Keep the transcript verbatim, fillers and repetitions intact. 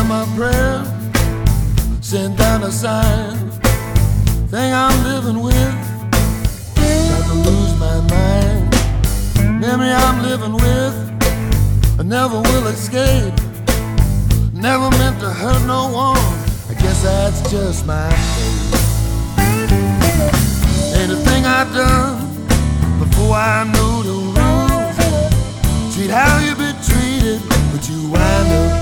my prayer, sent down a sign. Thing I'm living with, got to lose my mind. Memory I'm living with, I never will escape. Never meant to hurt no one, I guess that's just my fate. Anything I've done before I knew the rules, treat how you be treated, but you wind up